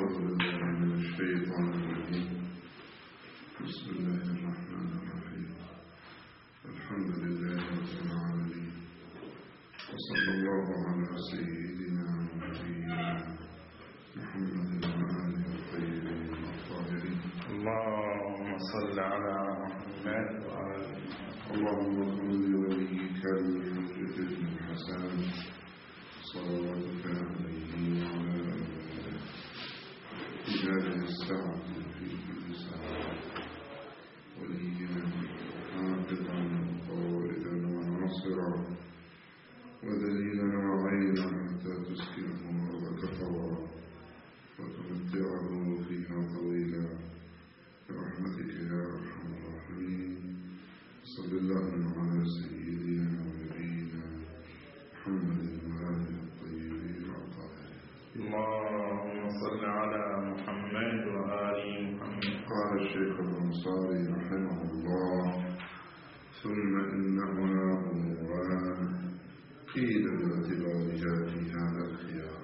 أعوذ بالله من الشيطان الرجيم. بسم الله الرحمن الرحيم. الحمد لله رب العالمين، وصلى الله على سيدنا ونبينا محمد وآله الطيبين الطاهرين. اللهم صل على محمد وآله. اللهم صل لوليك المجدد الحسن صلواتك عليه وعلى آله في هذه الساعة في كل ساعة، وليا حافظا قائدا وناصرا ودليلا وعينا حتى تسكنه أرضك طوعا وتمتعه فيها طويلا برحمتك يا أرحم الراحمين. صلى الله على سيدنا ونبينا محمد وآله الطيبين الطاهرين. اللهم صل على محمد وآل محمد. قال الشيخ الأنصاري رحمه الله: ثم إنهما أموران قيل باعتبارها في هذا الخيار.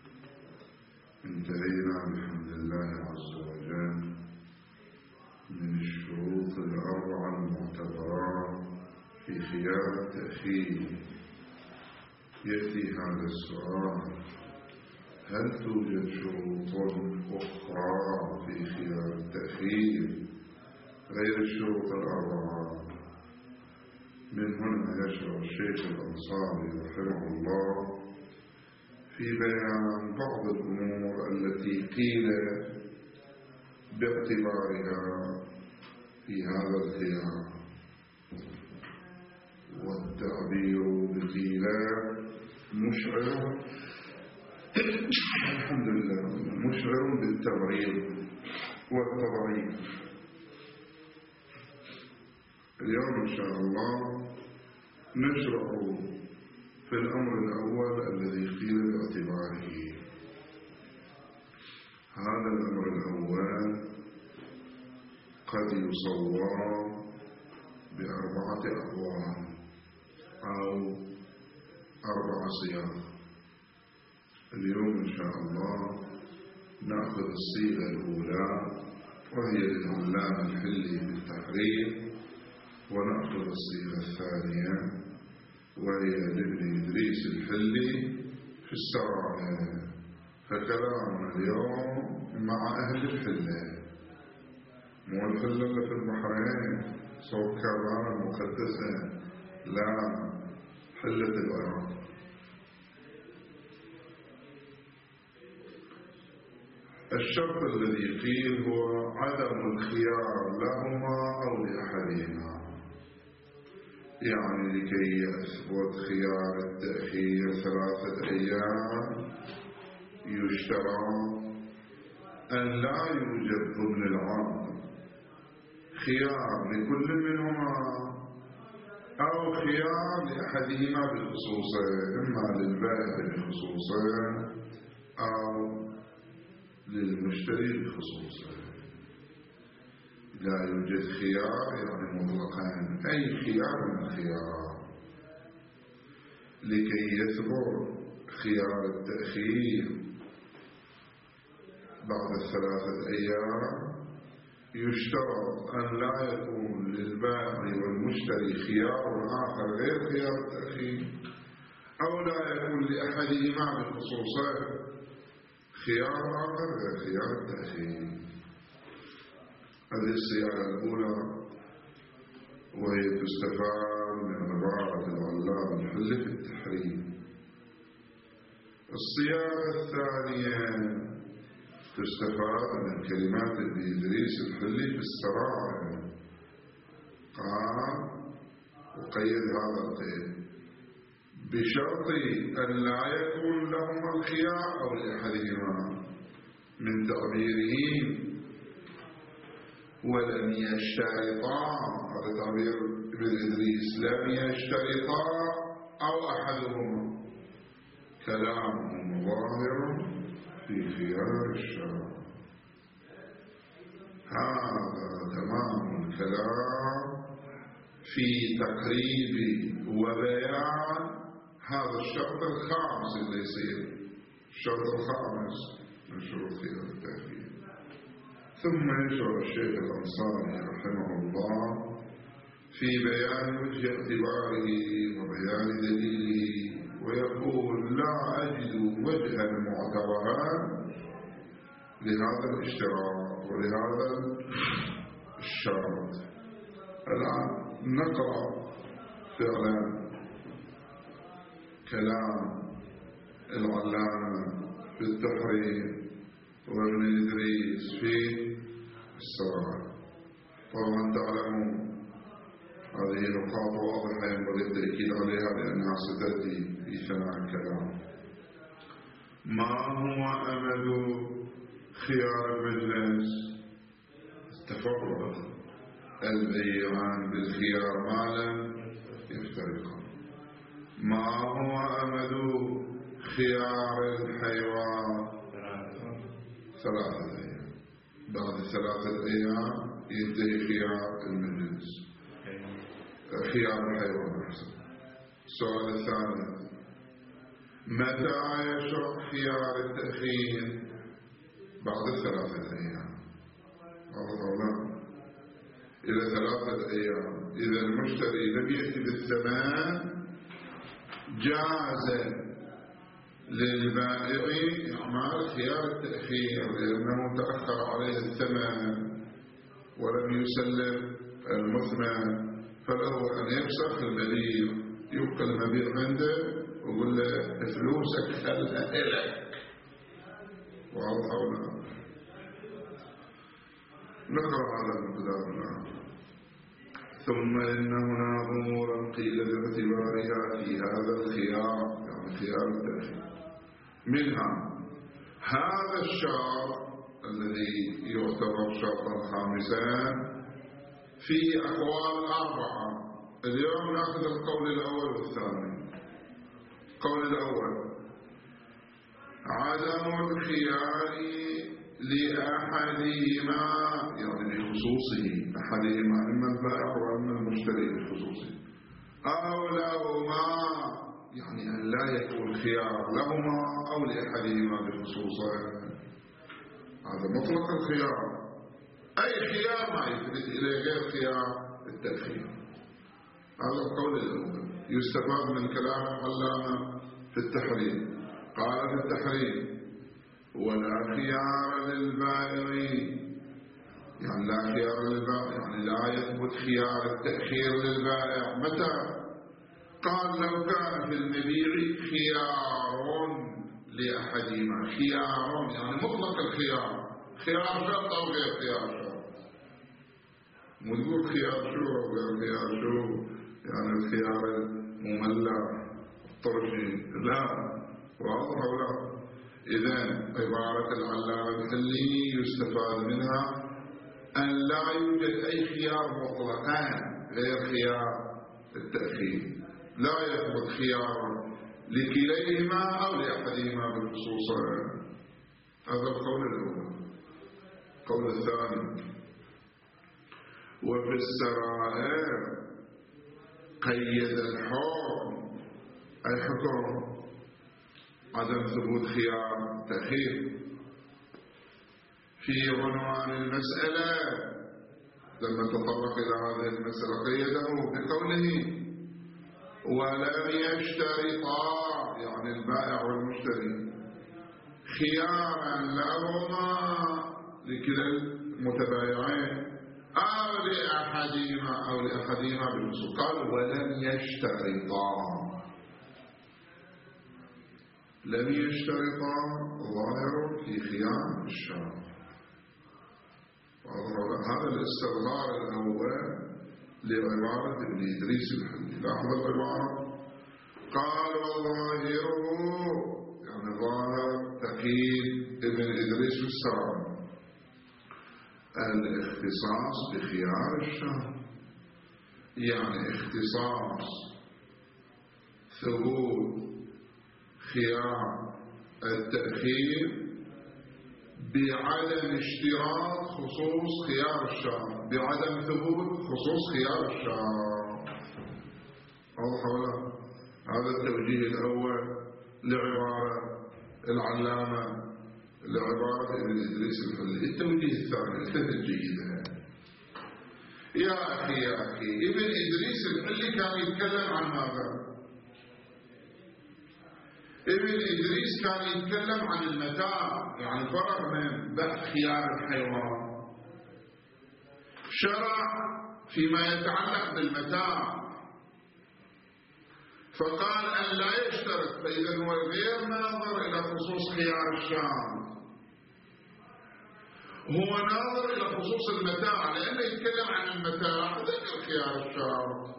انتهينا بحمد الله عز وجل من الشروط الأربعة المعتبرة في خيار التأخير. يأتي هذا السؤال: هل توجد شروط أخرى في خيار التأخير غير الشروط الأربعة؟ من هنا يشرع الشيخ الأنصاري رحمه الله في بيان بعض الأمور التي قيل باعتبارها في هذا الخيار. والتعبير بقيل مشعر الحمد لله مشعر بالتغريب والتضعيف. اليوم إن شاء الله نشرع في الأمر الأول الذي قيل باعتباره. هذا الأمر الأول قد يصور بأربعة أقوال أو 4 صيغ. اليوم إن شاء الله نأخذ الصيغة الأولى وهي للعلام الحلي بالتحرير، ونأخذ الصيغة الثانية وهي لابن إدريس الحلي في السرايا. فكلامنا اليوم مع أهل الحلة، مو الحلة اللي في البحرين صوت كربان المقدسة، لا، حلة العراق. الشرط الذي قيل هو عدم الخيار لهما أو لأحدهما، يعني لكي يثبت خيار التأخير 3 أيام يشترط أن لا يوجد ضمن العقد خيار لكل منهما أو خيار لأحدهما بخصوصه، إما للبائع بخصوصه أو للمشتري بخصوصه. لا يوجد خيار يعني مطلقا أي خيار من الخيارات. لكي يثبت خيار التأخير بعد 3 أيام يشترط أن لا يكون للبائع والمشتري خيار آخر غير خيار التأخير، أو لا يكون لأحدهما بخصوصه خيار آخر غير خيار التأخير. هذه الصيغة الأولى وهي تستفاد من عبارة العلام الحلي في التحريم. الصيغة الثانية تستفاد من كلمات ابن إدريس الحلي في السرايا. قال وقيد هذا القيد بشرط أن لا يكون لهما الخيار أو لأحدهما، من تعبيره ولم يشترطا، هذا تعبير ابن إدريس، لم يشترطا أو أحدهما، كلامهم ظاهر في خيار الشرع. هذا تمام الكلام في تقريب وبيان هذا الشرط الخامس اللي يصير الشرط الخامس من شروط خيار التأخير. ثم يشعر الشيخ الأنصاري رحمه الله في بيان وجه اعتباره وبيان دليله، ويقول: لا أجد وجها معتبرا لهذا الاشتراط ولهذا الشرط. الآن نقرأ فعلا كلام العلامة في التحرير وابن إدريس في السراج. طبعا تعلمون هذه نقاط واضحة ينبغي التأكيد عليها لأنها ستأتي في ثناء الكلام. ما هو أمد خيار المجلس؟ التفرق، البيعان بالخيار ما لم يفترقا. ما هو أمد خيار الحيوان؟ 3 أيام. بعد 3 أيام ينتهي خيار المجلس، خيار الحيوان أحسن. السؤال الثالث: متى يشرع خيار التأخير؟ بعد 3 أيام. إلى 3 أيام. إذا المشتري لم يأتي بالثمن جاز للبائع إعمال خيار التأخير، لأنه تأخر عليه الثمن ولم يسلم المثمن، فله أن يفسخ المبيع، يبقى المبيع عنده ويقول له فلوسك خلها إلك. واضح ولا؟ نقرأ هذا المقدار الآن. ثم إن هنا أمورا قيل باعتبارها في هذا الخيار، يعني خيار التأخير. منها هذا الشرط الذي يعتبر شرطا خامسا فيه أقوال 4. اليوم نأخذ القول الأول والثاني. القول الأول: عدم الخيار لأحدهما، يعني بخصوصه، أحدهما إما البائع وإما المشتري بخصوصه، أو لهما، يعني أن لا يكون خيار لهما أو لأحدهما بخصوصه. هذا مطلق الخيار، أي خيار ما يفلت إليه غير خيار التأخير. هذا القول الأول. يستفاد من كلام العلامة في التحرير. قال في التحرير: ولا خيار للبائع، يعني لا خيار للبائع، يعني لا يثبت خيار التأخير للبائع. متى؟ قال: لو كان في المبيع خيار لأحدهما. خيار يعني مطلق الخيار، خيار شرط أو غير خيار شرط. مو تقول خيار شو أو غير خيار شو، يعني الخيار المملح الطرشي، لا. واضح ولا؟ إذن عبارة العلامة الحلي يستفاد منها أن لا يوجد أي خيار مطلقان غير خيار التأخير، لا يثبت خيار لكليهما أو لأحدهما بالخصوص. هذا القول الأول. القول الثاني: وفي السرائر قيد الحكم، أي حكم عدم ثبوت خيار تأخير في عنوان المسألة. لما تطرق إلى هذه المسألة قيده بقوله: ولم يشترطا، يعني البائع والمشتري، خيارا لهما لكلا المتبايعين أو لأحدهما بالوصول. قال: ولم يشترطا. لم يشترطا ظاهر في خيار الشرط. هذا الاستظهار الأول لعبارة ابن إدريس الحلي. لاحظ العبارة. قال: وظاهره، يعني ظاهر تقييد ابن إدريس في السراج، الاختصاص بخيار الشرط، يعني اختصاص ثبوت خيار التأخير بعدم اشتراط خصوص خيار الشرط، بعدم ثبوت خصوص خيار الشرط. واضح ولا؟ هذا التوجيه الأول لعبارة العلامة لعبارة ابن إدريس الحلي. التوجيه الثاني التفت جيدا يا أخي ابن إدريس الحلي كان يتكلم عن ماذا؟ ابن إدريس كان يتكلم عن المتاع، يعني فرق من بحث خيار الحيوان. شرع فيما يتعلق بالمتاع فقال أن لا يشترط، فإذا هو غير ناظر إلى خصوص خيار الشام، هو ناظر إلى خصوص المتاع، لأنه يتكلم عن المتاع ذكر خيار الشام،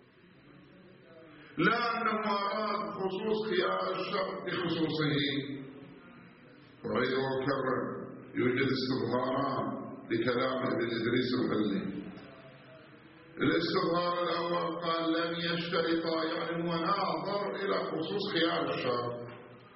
لا أنه أراد خصوص خيار الشام بخصوصه. وأيضا وكرر يوجد استظهاران لكلام ابن إدريس الحلي. الاستظهار الأول قال لم يشترطا، يعني هو ناظر إلى خصوص خيار الشام.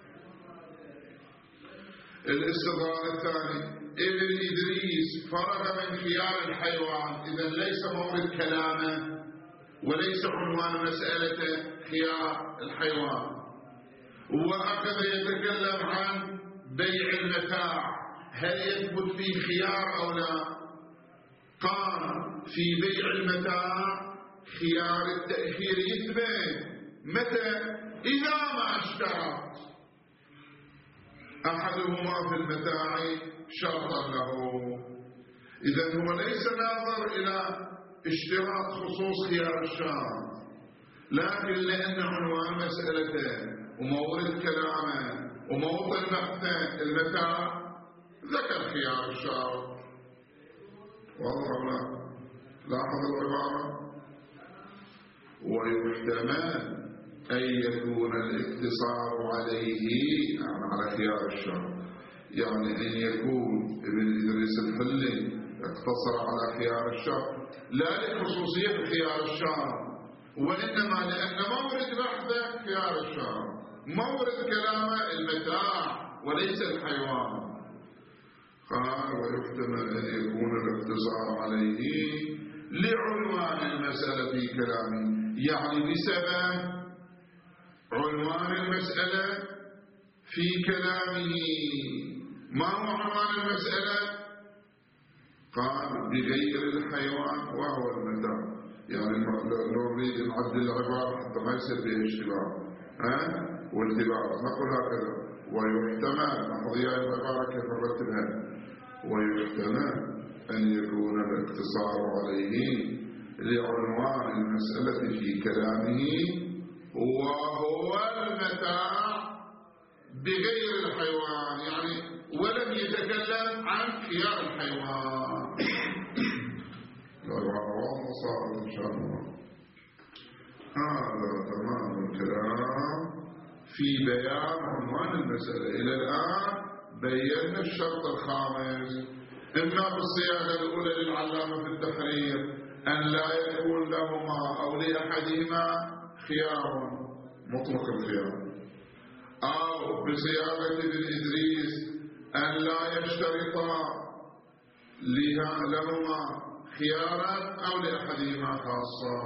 الاستظهار الثاني ابن إدريس فرغ من خيار الحيوان، إذا ليس مورد كلامه وليس عنوان مسألة خيار الحيوان، وأخذ يتكلم عن بيع المتاع، هل يثبت فيه خيار أو لا؟ قال في بيع المتاع خيار التأخير يثبت متى؟ إذا ما اشترط أحدهما في المتاع شرطا له. إذن هو ليس ناظر إلى اشتراط خصوص خيار الشام، لكن لأن عنوان مسألته ومورد كلامه وموطن بحثه المتاع ذكر خيار الشام. واضح ولا؟ لاحظ العبارة. ويحتمل أن يكون الاقتصار عليه، يعني على خيار الشام، يعني أن يكون ابن إدريس الحلي اقتصر على خيار الشام لا لخصوصية خيار الشام، وإنما لأن مورد بحثه خيار الشام، مورد كلامه المتاع وليس الحيوان. قال ويحتمل أن يكون الاقتصار عليه لعنوان المسألة في كلامه، يعني بسبب عنوان المسألة في كلامه. ما هو عنوان المسألة؟ قال بغير الحيوان وهو المتاع، يعني لو نريد نعدل العبارة حتى ما يصير فيه اشتباه والتباس نقول هكذا. ويحتمل، نحضي العبارة كيف نرتبها، ويحتمل أن يكون الاقتصار عليه لعنوان المسألة في كلامه وهو المتاع بغير الحيوان، يعني ولم يتكلم عن خيار الحيوان. العبارة صارت إن شاء الله. هذا تمام الكلام في بيان عنوان المسألة. إلى الآن بينا الشرط الخامس، إما بالصياغة الأولى للعلامة في التحرير أن لا يكون لهما أو لأحدهما خيار مطلق الخيار، أو بصياغة ابن إدريس أن لا يشترطا لهما خيارا أو لأحدهما خاصة.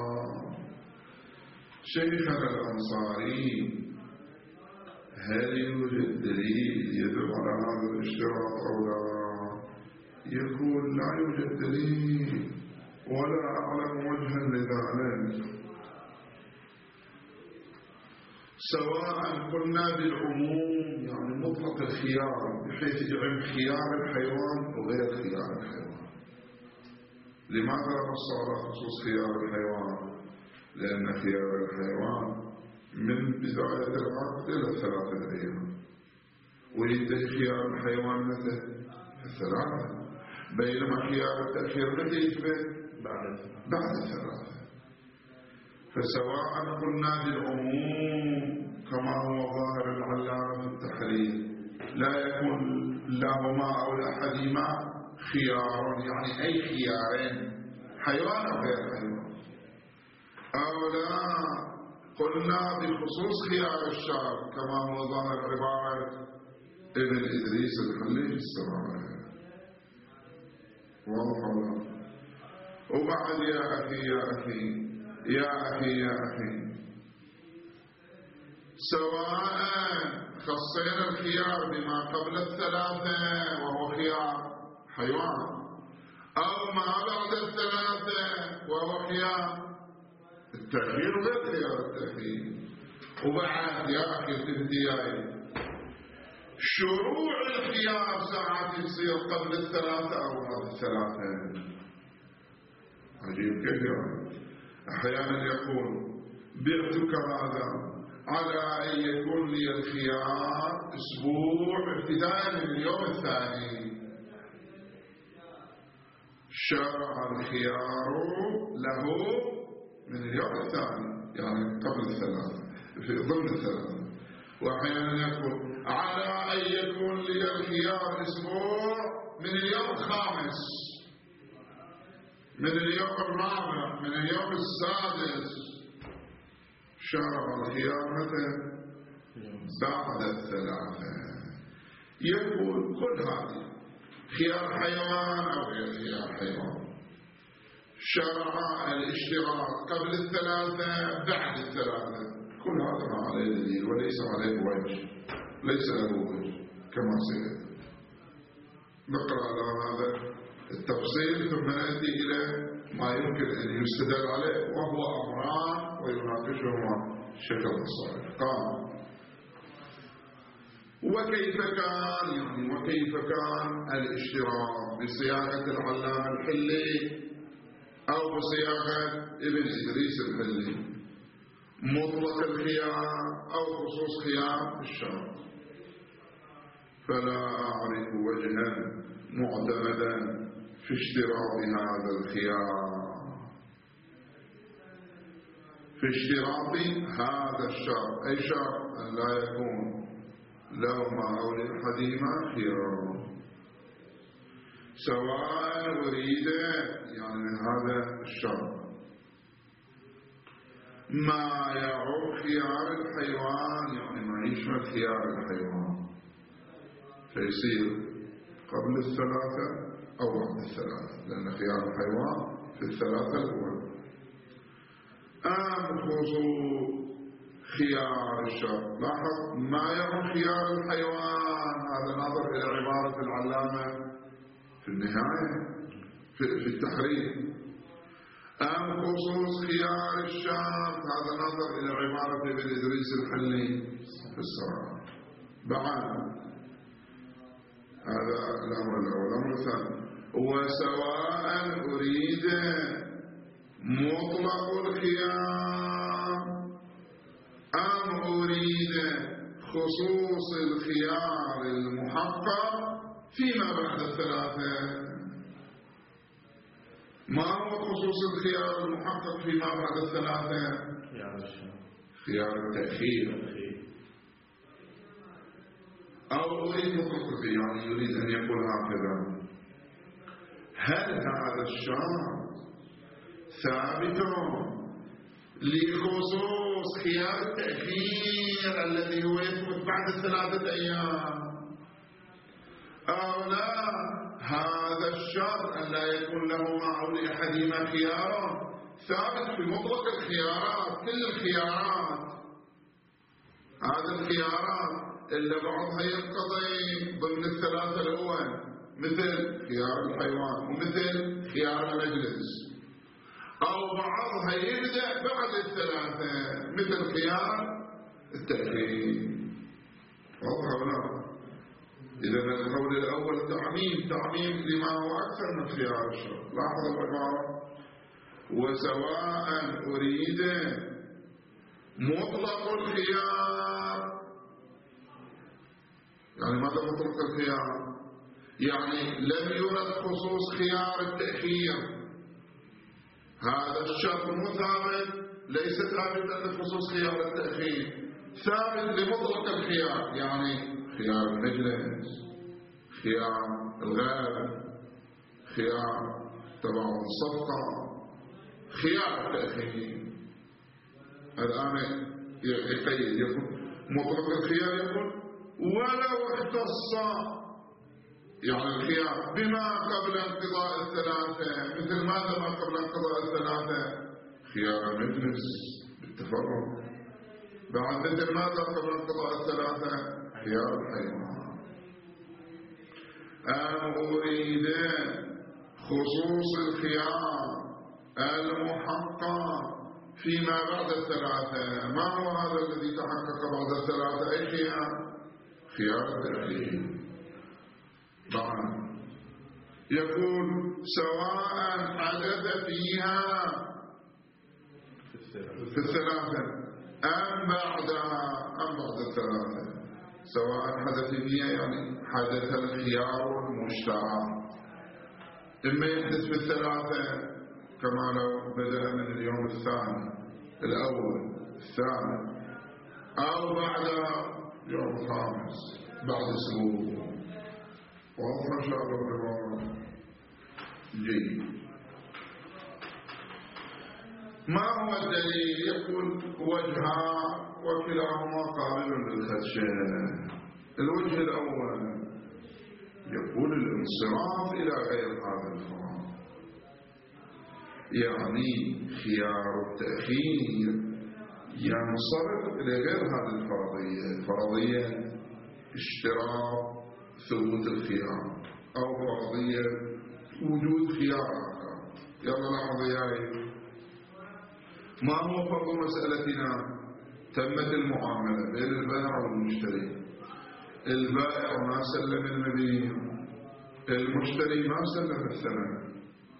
شيخنا الأنصاري هل يوجد دليل يدل على هذا الاشتراط أو لا؟ يقول لا يوجد دليل ولا أعلم وجها لذلك، سواء قلنا بالعموم يعني مطلق الخيار بحيث يعم خيار الحيوان وغير خيار الحيوان. لماذا نص على خصوص خيار الحيوان؟ لأن خيار الحيوان من بداية العقد إلى 3 أيام، وينتهي خيار الحيوان متى؟ 3، بينما خيار التأخير متى يثبت؟ بعد 3. فسواء قلنا بالعموم كما هو ظاهر العلامة في التحرير لا يكون لهما أو لأحدهما خيار، يعني أي خيارين حيوان أو غير حيوان، أو لا قلنا بخصوص خيار الشرع كما هو ظاهر عبارة ابن إدريس الحلي السماوي. واضح؟ وبعد يا أخي سواء خصينا الخيار بما قبل الثلاثة وهو خيار حيوان، أو ما بعد الثلاثة وهو خيار التأخير غير خيار التأخير. وبعد يا أخي الابتدائي شروع الخيار ساعات يصير قبل الثلاثة أو بعد الثلاثة. عجيب كثير. أحيانا يقول بعتك هذا على أن يكون لي الخيار أسبوع ابتداء من اليوم الثاني. شرع الخيار له من اليوم الثاني، يعني قبل الثلاثة في ضمن الثلاثة. وأحيانا يقول على أن يكون لي الخيار أسبوع من اليوم الخامس، من اليوم الرابع، من اليوم السادس. شرع الخيار متى؟ بعد الثلاثة. يقول كل هذه خيار حيوان أو غير خيار حيوان. شرع الاشتراط قبل الثلاثة بعد الثلاثة، كل هذا ما عليه دليل وليس عليه وجه، ليس له وجه كما سيأتي. نقرأ على هذا التفصيل ثم نأتي إلى ما يمكن أن يستدل عليه، وهو أمران ويناقشهما الشيخ الصالح. قال وكيف كان الاشتراط بصياغة العلامة الحلي أو بصياغة ابن إدريس الحلي، مطلق الخيار أو خصوص خيار الشرط. فلا أعرف وجها معتمدا في اشتراط هذا الخيار، في اشتراط هذا الشرط. أي شرط؟ أن لا يكون لهما أو لأحدهما خيار، سواء أريد يعني من هذا الشرط ما يعوق خيار الحيوان، يعني ما يشمل خيار الحيوان، فيصير قبل الثلاثة أو بعد الثلاثة، لأن خيار الحيوان في الثلاثة الأولى. خصوص خيار الشرط. لاحظ ما يعوق خيار الحيوان، هذا نظر إلى عبارة العلامة في النهاية في التحرير. خصوص خيار الشرط، هذا نظر إلى عبارة ابن إدريس الحلي في الصراحة. بعد هذا الأمر الأول. الأمر الثاني وسواء أريد مطلق الخيار أم أريد خصوص الخيار المحقق فيما بعد الثلاثة. ما هو خصوص الخيار المحقق فيما بعد الثلاثة؟ خيار التأخير. أو أريد مطلق الخيار، يعني يريد أن يقول هكذا: هل هذا الشرط ثابت لخصوص خيار التأخير الذي هو يثبت بعد 3 أيام، أو لا هذا الشرط أن لا يكون لهما أو لأحدهما خيار ثابت في مطلق الخيارات، كل الخيارات. هذه الخيارات إلا بعضها ينقضي ضمن الثلاثة الأول، مثل خيار الحيوان ومثل خيار المجلس، أو بعضها يبدأ بعد الثلاثة مثل خيار التأخير. واضح ولا؟ إذا القول الأول تعميم لما هو أكثر من خيار الشرط. لاحظ العبارة: وسواء أريد مطلق الخيار. يعني ماذا مطلق الخيار؟ يعني لم يرد خصوص خيار التأخير. هذا الشرط مو ثابت، ليس ثابتا لخصوص خيار التأخير، ثابت لمطلق الخيار، يعني خيار المجلس، خيار الغاب، خيار تبع الصفقة، خيار التأخير. الآن يقيد، يقول مطلق الخيار، يقول ولو اختص يعني الخيار بما قبل انقضاء الثلاثة. مثل ماذا ما قبل انقضاء الثلاثة؟ خيار المجلس بالتفرق، بعد مثل ماذا قبل انقضاء الثلاثة؟ خيار الحيوان. أم أريد خصوص الخيار المحقق فيما بعد الثلاثة. ما هو هذا الذي تحقق بعد الثلاثة؟ أي خيار؟ خيار التأخير. طبعا يقول سواء حدث فيها في الثلاثة أم بعدها أم بعد الثلاثة. سواء حدث فيها يعني حدث الخيار المشترك، إما يحدث في الثلاثة كما لو بدأ من اليوم الثاني الأول الثاني، أو بعدها يوم الخامس بعد أسبوع. واضح إن شاء الله. جيد. ما هو الدليل؟ يقول وجهان وكلاهما قابل للخدشة. الوجه الأول يقول الانصراف إلى غير هذا الفرض، يعني خيار التأخير ينصرف إلى غير هذه الفرضية. الفرضية اشتراط ثبوت الخيار أو فرضية وجود خيار آخر. يلا لاحظوا ياي، ما هو فرض مسألتنا؟ تمت المعاملة بين البائع والمشتري. البائع ما سلم المبيع، المشتري ما سلم الثمن.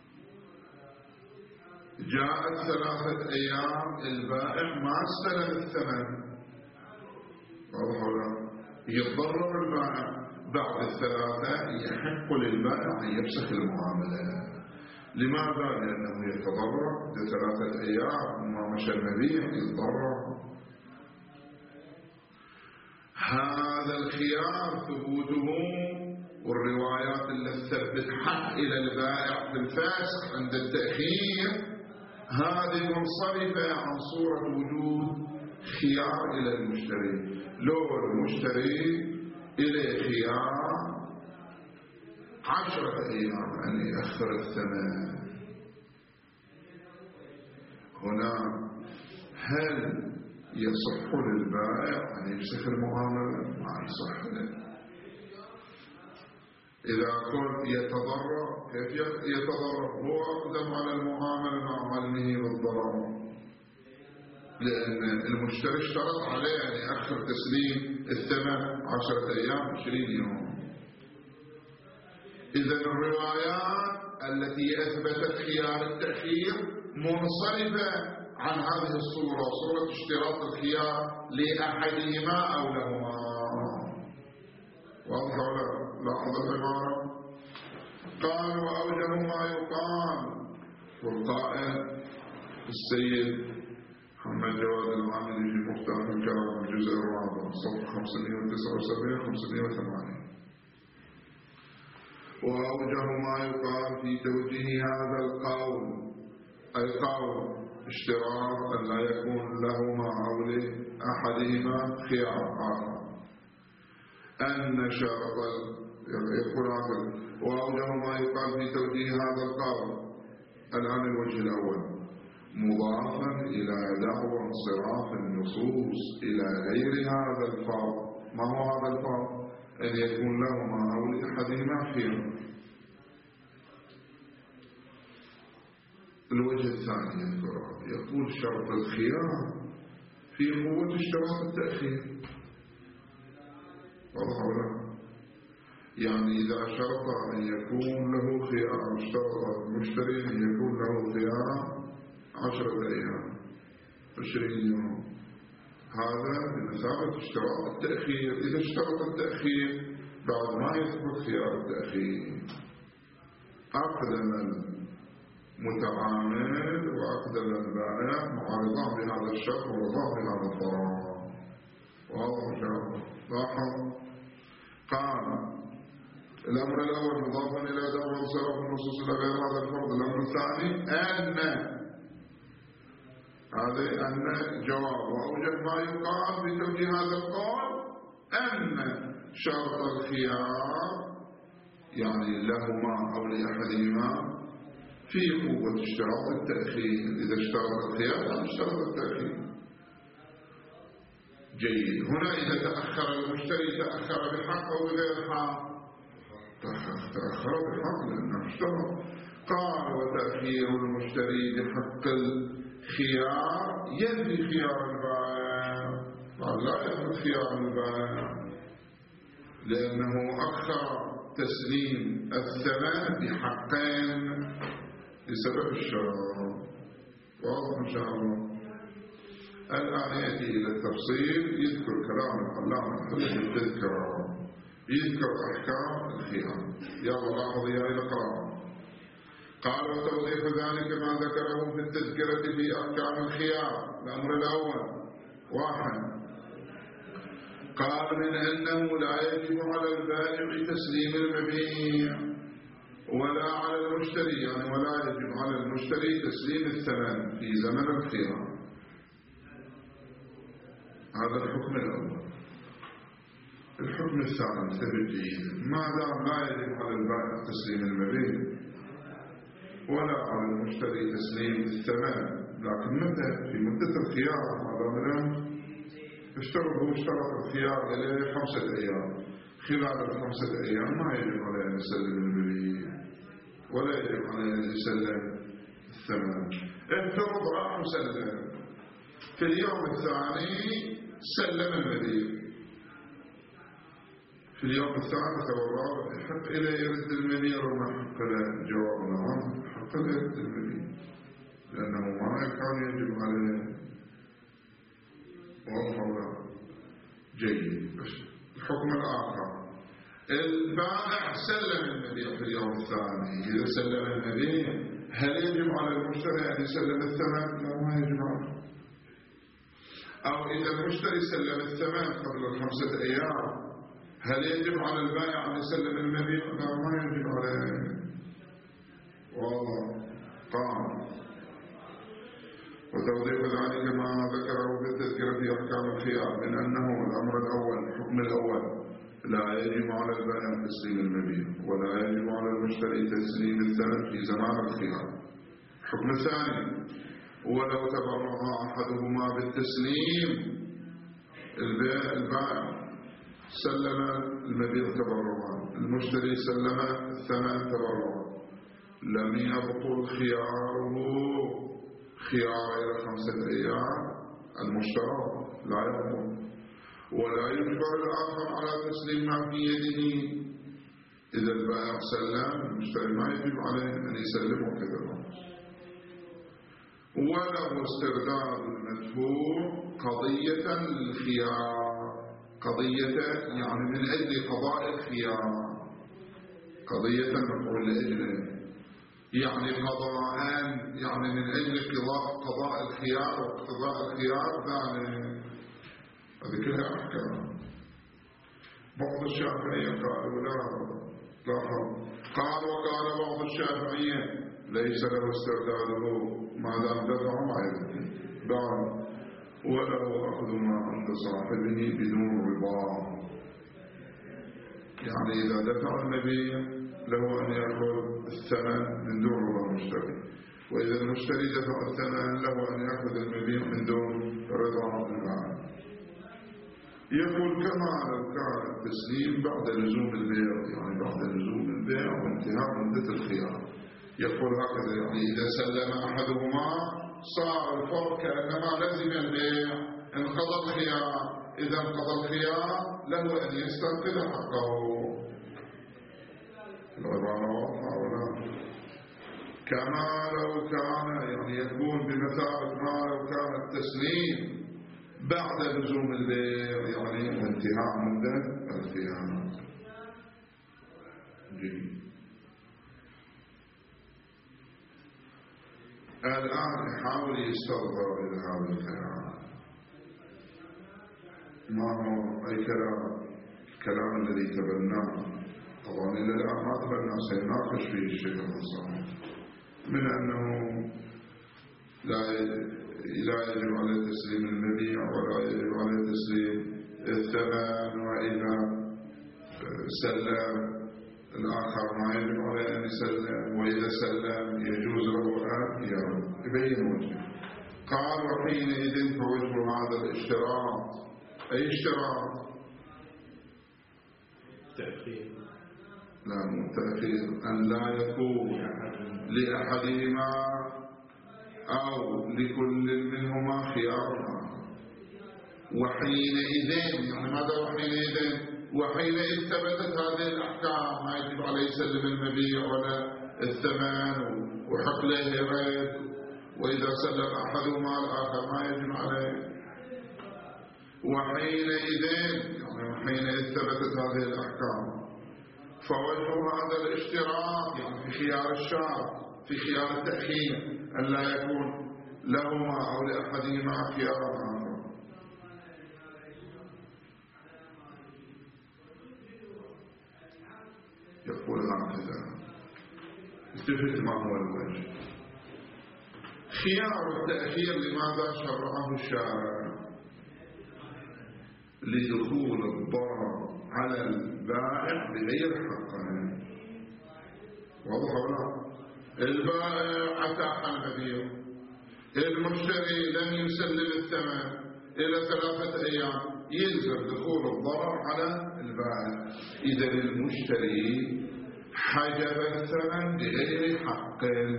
جاءت 3 أيام البائع ما استلم الثمن. واضح ولا؟ يتضرر البائع. بعد الثلاثة يحق للبائع أن يفسخ المعاملة. لماذا؟ لأنه يتضرر. 3 أيام وما مشى المبيع يتضرر. هذا الخيار ثبوته والروايات التي تثبت حق إلى البائع في الفسخ عند التأخير هذه منصرفة عن صورة وجود خيار إلى المشتري. لو المشتري إلى خيار 10 أيام أن يأخر الثمن، هنا هل يصح للبائع أن يفسخ المعاملة؟ ما يصح له. إذا قلت يتضرر، كيف يتضرر؟ هو أقدم على المعاملة مع علمه بالضرر، لأن المشتري اشترط عليه أن يأخر تسليم الثمن 10 أيام 20 يوم. إذا الروايات التي أثبتت خيار التأخير منصرفة عن هذه الصورة، صورة اشتراط الخيار لأحدهما أو لهما. واضح ولا؟ لاحظ العبارة. قال وأوجه ما يقال، والقائل السيد محمد جواد العاملي في مختار الكلام الجزء الرابع صفحة 579 580. وأوجه ما يقال في توجيه هذا القول، أي قول اشتراط أن لا يكون لهما أو لأحدهما خيار آخر، أن شرط يقول آخر. وأوجه ما يقال في توجيه هذا القول الآن الوجه الأول مضافا إلى دعوى انصراف النصوص إلى غير هذا الفرض. ما هو هذا الفرض؟ أن يكون لهما أو لأحدهما خيار. الوجه الثاني يقول شرط الخيار في قوة اشتراط التأخير. واضح ولا؟ يعني إذا شرط أن يكون له خيار، اشترط المشتري أن يكون له خيار 10 أيام 20 يوم، هذا بمثابة اشتراط التأخير. إذا اشترط التأخير بعد ما يثبت خيار التأخير أقدم المتعامل وأقدم البائع معارضان بهذا الشرط ورضاه بهذا الضرر. واضح إن شاء الله. لاحظ قال الأمر الأول مضافا إلى دعوى انصراف النصوص إلى غير هذا الفرض. الأمر الثاني أن جواب وأوجه ما يقال بتوجيه هذا القول أن شرط الخيار يعني لهما أو لأحدهما في قوة اشتراط التأخير. إذا اشترط الخيار لا اشترط التأخير. جيد. هنا إذا تأخر المشتري تأخر بحق أو بغير حق؟ تأخر بحق لأنه اشترى. قال وتأخير المشتري بحق الخيار ينفي خيار البائع. قال لا ينفي خيار البائع لأنه أخر تسليم الثمن بحقين بسبب الشراء. واضح إن شاء الله. الآن يأتي إلى التفصيل، يذكر كلام العلامة في التذكرة، يذكر أحكام الخيار. يلا لاحظ يا إلى قراءة. قال وتوضيح ذلك ما ذكره في التذكرة في أحكام الخيار. الأمر الأول: 1. قال من أنه لا يجب على البائع تسليم المبيع ولا على المشتري، يعني ولا يجب على المشتري تسليم الثمن في زمن الخيار. هذا الحكم الأول. الحكم الثاني انتبه جيدا: ما دام لا يجب على البائع تسليم المبيع ولا على المشتري تسليم الثمن، لكن متى؟ في مدة الخيار. هذا من اشترط الخيار إليه 5 أيام. خلال 5 أيام ما يجب عليه أن يسلم المبيع ولا يجب عليه أن يسلم الثمن. افترض راح وسلم، في اليوم الثاني سلم المبيع، في اليوم الثالث والرابع يحق إليه يرد المبيع وما حق له؟ جواب نعم، حق له يرد المبيع لأنه ما كان يجب عليه. واضح؟ جيد. الحكم الآخر: البائع سلم المبيع في اليوم الثاني. إذا سلم المبيع هل يجب على المشتري أن يسلم الثمن؟ لا، ما يجب عليه. أو إذا المشتري سلم الثمن قبل 5 أيام هل يجب على البائع أن يسلم المبيع؟ لا، ما يجب عليه. والله قام. وتوضيح ذلك ما ذكره في التذكرة في أحكام الخيار من أنه الأمر الأول، الحكم الأول: لا يجب على البائع تسليم المبيع ولا يجب على المشتري تسليم الثمن في زمان الخيار. الحكم الثاني: ولو تبرع أحدهما بالتسليم، البائع سلم المبيع تبرعا، المشتري سلم الثمن تبرعا، لم يبطل خياره خيار إلى 5 أيام المشترى، لا يبطل. ولا يجبر الآخر على تسليم ما في يده. إذا البائع سلم المشتري ما يجب عليه أن يسلمه كذا. وله استرداد المدفوع قضية للخيار، قضية يعني من أجل قضاء الخيار، قضية مفعول لأجله، يعني قضاء، يعني من أجل قضاء الخيار واقتضاء الخيار ذلك. هذه كلها أحكام. بعض الشافعية قالوا لاحظ، قال وقال بعض الشافعية ليس له استرداده ما دام دفع ما يبكي بعد، وله أخذ ما عند صاحبه بدون رضا. يعني إذا دفع المبيع له أن يأخذ الثمن من دون رضا المشتري، وإذا المشتري دفع الثمن له أن يأخذ المبيع من دون رضا البائع. يقول كما لو كان التسليم بعد لزوم البيع، يعني بعد لزوم البيع وانتهاء مدة الخيار. يقول هكذا، يعني إذا سلم أحدهما صار الفرق كأنما لزم البيع، انقضى الخيار. إذا انقضى الخيار له أن يستنقذ حقه. العبارة واضحة ولا؟ كما لو كان، يعني يكون بمثابة ما لو كان التسليم بعد لزوم البيع، يعني انتهاء مدة الخيار. جيد. الآن يحاول يستظهر إلى هذا الكلام. ما هو أي كلام الذي تبناه؟ طبعا إلى الآن ما تبناه، سيناقش فيه الشيخ الصالح، من أنه لا يجب على تسليم المبيع ولا يجب على تسليم الثمن، وإذا سلم الآخر ما يجب عليه أن يسلم، وإذا سلم يجوز له أن يرد. يبين وجهه. قال وحينئذ فوجه هذا الاشتراط أي اشتراط؟ تأخير. لا مو تأخير، أن لا يكون لأحدهما أو لكل منهما خيار آخر. وحينئذ، يعني ماذا وحينئذ؟ وحينئذ ثبتت هذه الأحكام، ما يجب عليه يسلم المبيع ولا الثمن وحقله رد، وإذا سلم أحدهما الآخر ما يجب عليه. وحينئذ يعني وحينئذ ثبتت هذه الأحكام. فوجه هذا الاشتراط يعني في خيار الشرط، في خيار التأخير، أن لا يكون لهما أو لأحدهما خيار آخر. يقول هكذا، التفت ما هو الوجه. خيار التأخير لماذا شرعه الشارع؟ لدخول الضرر على البائع بغير حقه. واضح ولا لا؟ البائع أتاح المبيع، المشتري لم يسلم الثمن إلى 3 أيام، يلزم دخول الضرر على البائع. إذا المشتري حجب الثمن بغير حق،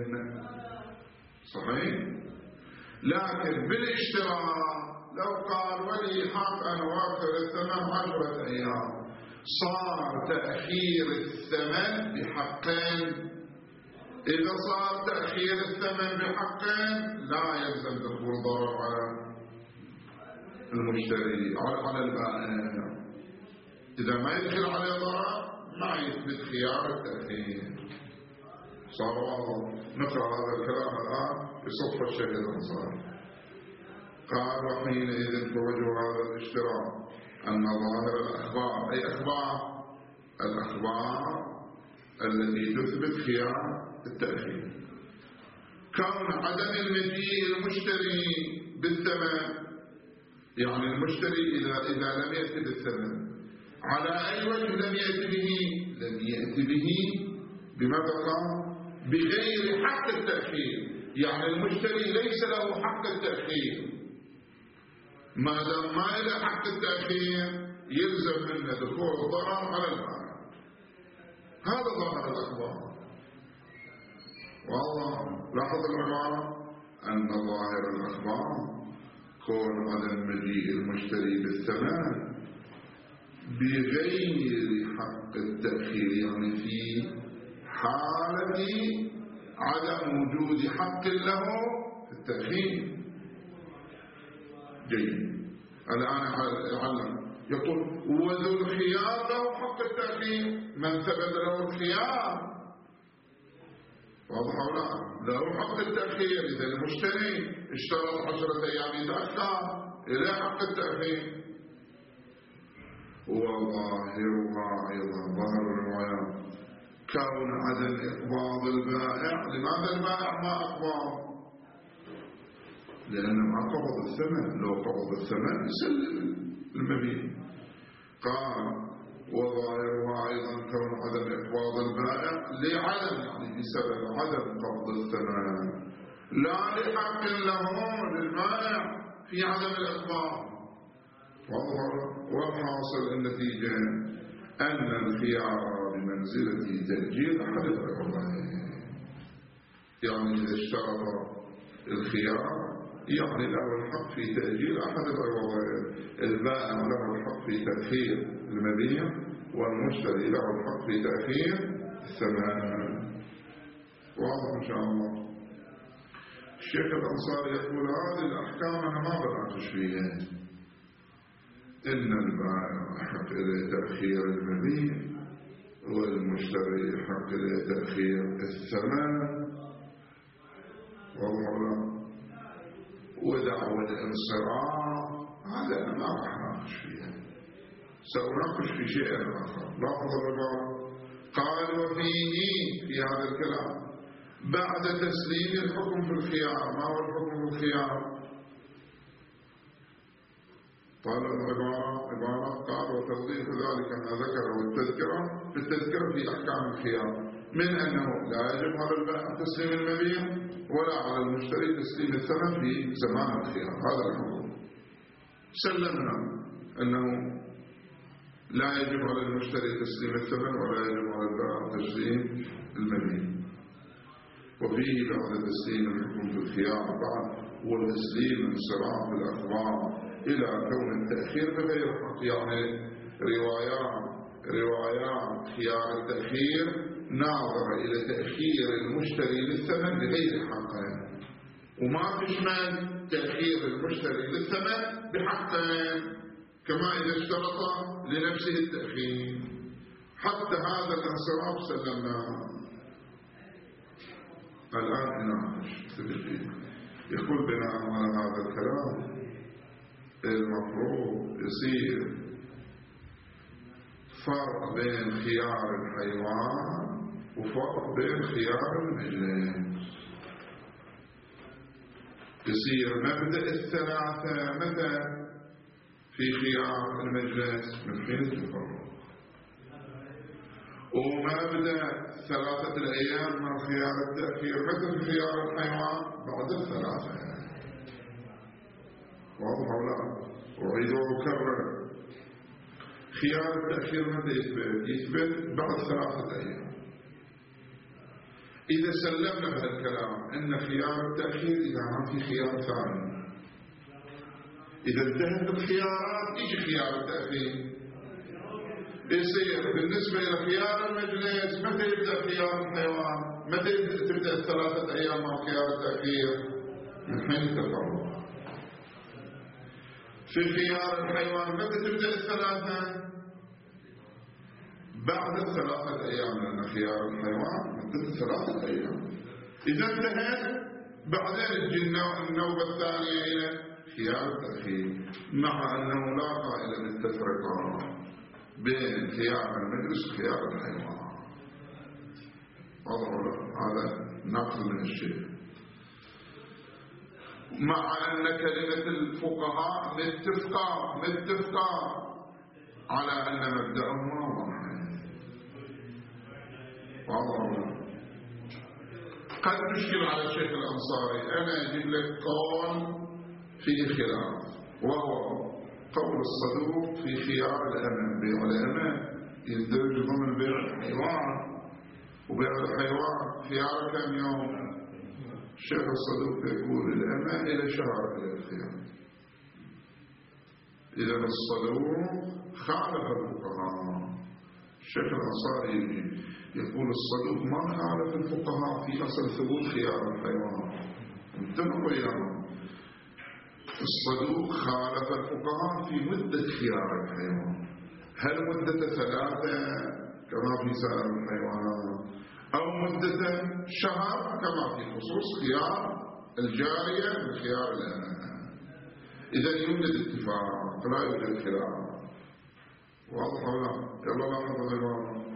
صحيح؟ لكن بالاشتراء لو قال ولي حق أن أوفر الثمن 10 أيام، صار تأخير الثمن بحقين. إذا صار تأخير الثمن بحقين لا يلزم دخول ضرر على المشتري على البائع. إذا ما يدخل عليه ضرر ما يثبت خيار التأخير. صار واضح؟ نقرأ هذا الكلام الآن بصفة الشيخ الأنصاري. قال وحينئذ فوجه هذا الاشتراط أن ظاهر الأخبار، أي أخبار الأخبار التي تثبت خيار التأخير، كون عدم المجيء المشتري بالثمن، يعني المشتري إذا لم يأتي بالثمن على أي وجه لم يأتي به؟ لم يأتي به بماذا قال؟ بغير حق التأخير. يعني المشتري ليس له حق التأخير، ما دام ما له حق التأخير يلزم منه دخول الضرر على البائع. هذا ظاهر الأخبار. والله لاحظ العبارة أن ظاهر الأخبار كون عدم مجيء المشتري بالثمن بغير حق التأخير، يعني في حالة عدم وجود حق له في التأخير. جيد. الآن يعلم يقول وذو الخيار له حق التأخير، من ثبت له الخيار واضح أو لا؟ له حق التأخير. إذا المشتري اشترط 10 أيام يتأخر إلى حق التأخير. وظاهرها أيضا ظاهر الروايات كون عدم إقباض البائع. لماذا البائع ما أقبض؟ لأنه ما قبض الثمن، لو قبض الثمن يسلم المبيع. قال وظاهرها أيضا كون عدم إقباض البائع لعدم، يعني بسبب عدم قبض الثمن، لا لحق له للبائع في عدم الإقباض. والحاصل النتيجة أن الخيار بمنزلة تأجيل أحد العوضين. يعني إذا اشترط الخيار يعني له الحق في تأجيل أحد العوضين. البائع له الحق في تأخير المبيع، والمشتري له الحق في تأخير الثمن. واضح إن شاء الله. الشيخ الأنصاري يقول هذه الأحكام أنا ما بناقش فيها. إن البائع حق إلى تأخير المبيع، والمشتري حق إلى تأخير الثمن. والله ودعوة الانصراف هذا أنا ما راح ناقش فيها، سأناقش في شيء آخر. لاحظ العبارة قال وفيه في هذا الكلام بعد تسليم الحكم في الخيار. ما هو الحكم في الخيار؟ قال العبارة قال وتوضيح ذلك ما ذكره التذكرة في التذكرة في أحكام الخيار من أنه لا يجب على البائع تسليم المبيع ولا على المشتري تسليم الثمن في زمان الخيار. هذا الحكم سلمنا أنه لا يجب على المشتري تسليم الثمن ولا يجب على البائع تسليم المبيع. وفيه بعد تسليم الحكم في الخيار بعد والتسليم انصراف الأخبار إلى كون التأخير بغير حق. يعني روايات خيار التأخير ناظرة إلى تأخير المشتري للثمن بغير حقه، وما تشمل تأخير المشتري للثمن بحقه كما إذا اشترط لنفسه التأخير. حتى هذا الانصراف سلمناه. الآن نناقش. يقول بناء على هذا الكلام المفروض يصير فرق بين خيار الحيوان وفرق بين خيار المجلس. يصير مبدأ الثلاثة متى في خيار المجلس من حين التفرق، ومبدأ 3 الأيام من خيار التأخير متى في خيار الحيوان بعد الثلاثة. واضح ولا؟ أعيد وأكرر. خيار التأخير متى يثبت بعد 3 أيام. إذا سلمنا بهالكلام أن خيار التأخير إذا ما في خيار ثاني، إذا انتهت الخيارات يجي خيار التأخير. يصير بالنسبة إلى خيار المجلس متى يبدأ خيار الحيوان؟ متى تبدأ 3 أيام مع خيار التأخير؟ من حين التفرق. في خيار الحيوان متى تبدأ 3؟ بعد 3 أيام، لأن خيار الحيوان مدة 3 أيام. إذا انتهت بعدين تجي النوبة الثانية إلى خيار التأخير، مع أنه لا قائل بالتفرقة بين خيار المجلس وخيار الحيوان. هذا نقل من الشيء. مع أن كلمة الفقهاء متفقة على أن مبدأهما واحد. قد تشكل على الشيخ الأنصاري. أنا أجيب لك قول فيه خلاف، وهو قول الصدوق في خيار الأمن. بيع الأمن يندرج ضمن بيع الحيوان، وبيع الحيوان خيار كم يوم؟ الشيخ الصدوق يقول الأمن إلى شهر إلى الخيار. إذا الصدوق خالف الفقهاء. الشيخ الأنصاري يقول الصدوق ما خالف الفقهاء في أصل ثبوت خيار الحيوان، انتبهوا وياهم. الصدوق خالف الفقهاء في مدة خيار الحيوان، هل مدة 3 كما في سائر الحيوانات، أو مدة شهر كما في خصوص خيار الجارية من خيار الأمان. إذا يوجد اتفاق فلا يوجد خلاف. واضح ولا؟ يلا لا نفضل.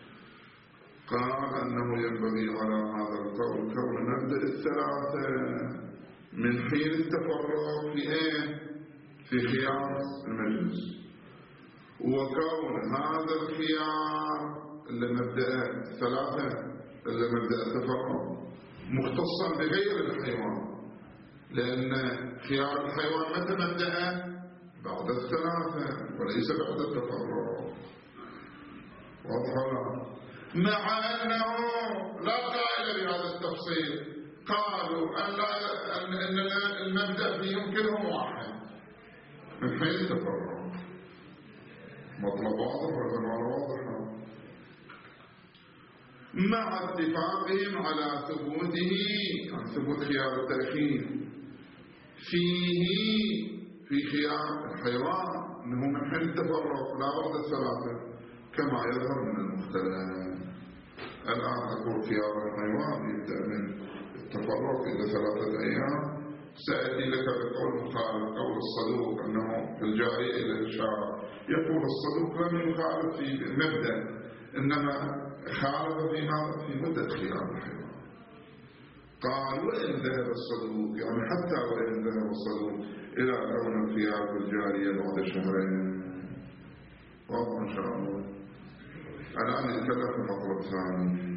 قال أنه ينبغي على هذا القول كون مبدأ 3 من حين التفرق في خيار المجلس، وكون هذا الخيار اللي مبدأ 3 اللي مبدأ التفرق مختصا بغير الحيوان، لأن خيار الحيوان متى مبدأ؟ بعد 3 وليس بعد التفرق. واضح ولا؟ مع أنه لا قائل بهذا التفصيل. قالوا أن المبدأ فيه يمكنه واحد من حين التفرق. مطلب واضح ولا ما واضح؟ مع اتفاقهم على ثبوته، عن ثبوت خيار التأخير فيه في خيار الحيوان أنه من حين التفرق لا بعد 3 كما يظهر من المختلف. الآن أقول خيار الحيوان يبدأ من التفرق إلى 3 أيام. سأتي لك بقول مخالف قول الصدوق أنه في الجارية إلى الشهر. يقول الصدوق لم يخالف في مبدأ، إنما خالف في مدة خيار الحيوان. قال وإن ذهب الصدوق، يعني حتى وإن ذهب الصدوق إلى كون الخيار في الجارية بعد 2 شهرين. واضح إن شاء الله. الآن يتكلم في مطلب ثاني.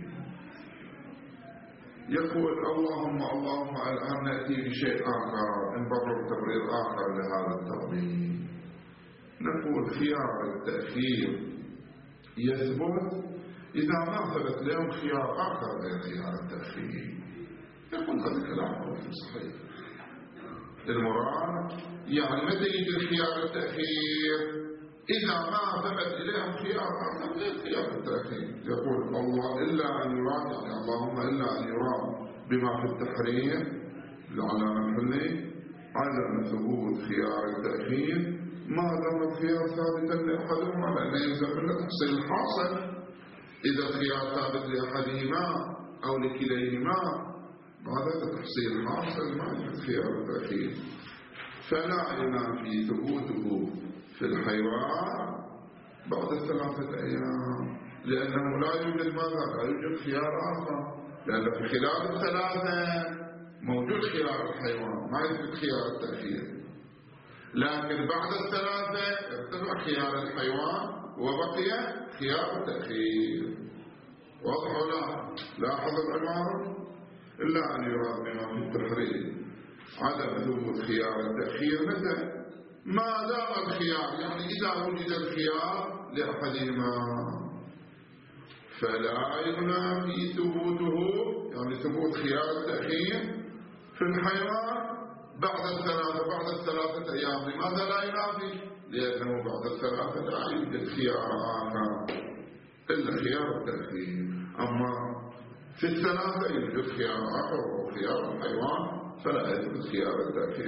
يقول اللهم الآن نأتي بشيء آخر، نبرر تبرير آخر لهذا التقديم. نقول خيار التأخير يثبت إذا ما ثبت لهم خيار آخر غير خيار التأخير. يقول هذا كلام صحيح. المراد يعني متى يجي خيار التأخير؟ إذا ما ثبت إليهم خيار آخر غير خيار التأخير. يقول الله إلا أن يراد، يعني اللهم إلا أن يراد بما في التحريم العلامة الحلي عدم ثبوت خيار التأخير ما دام الخيار ثابتا لأحدهما، لأنه يلزم منه تحصيل الحاصل. إذا الخيار ثابت لأحدهما أو لكليهما هذا تحصيل الحاصل ما يوجد خيار التأخير. فلا ينافي ثبوته في الحيوان بعد 3 أيام، لأنه لا يوجد ماذا؟ لا يوجد خيار آخر، لأن في خلال 3 موجود خيار الحيوان ما يوجد خيار التأخير، لكن بعد 3 ارتفع خيار الحيوان وبقي خيار التأخير. واضح ولا؟ لاحظ العبارة إلا أن يراد بما في التحريم عدم ثبوت خيار التأخير متى؟ ما دام الخيار، يعني إذا وجد الخيار لأحدهما فلا ينافي ثبوته، يعني ثبوت خيار التأخير في الحيوان بعد 3 أيام. لماذا لا ينافي؟ لأنه بعد 3 لا يوجد خيار آخر إلا خيار التأخير. أما في 3 يوجد خيار آخر وهو خيار الحيوان فلا يثبت خيار التأخير.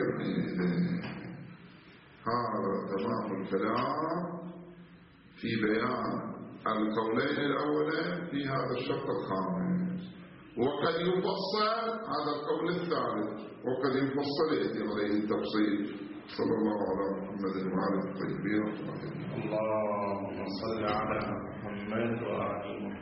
هذا تمام الكلام في بيان القولين الأولين في هذا الشرط الخامس. وقد يفصل هذا القول الثالث، وقد يفصل يأتي عليه التفصيل. صلى الله على محمد وعلى الطيبين الطاهرين. اللهم صل على محمد وعلى